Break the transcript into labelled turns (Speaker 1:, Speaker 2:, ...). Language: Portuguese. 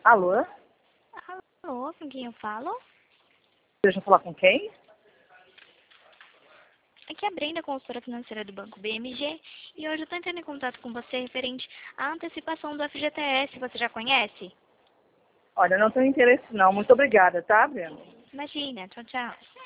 Speaker 1: Alô?
Speaker 2: Alô, com quem eu falo?
Speaker 1: Deixa eu falar com quem?
Speaker 2: Aqui é a Brenda, consultora financeira do Banco BMG, e hoje eu estou entrando em contato com você referente à antecipação do FGTS. Você já conhece?
Speaker 1: Olha, não tenho interesse não. Muito obrigada, tá, Breno?
Speaker 2: Imagina, tchau, tchau.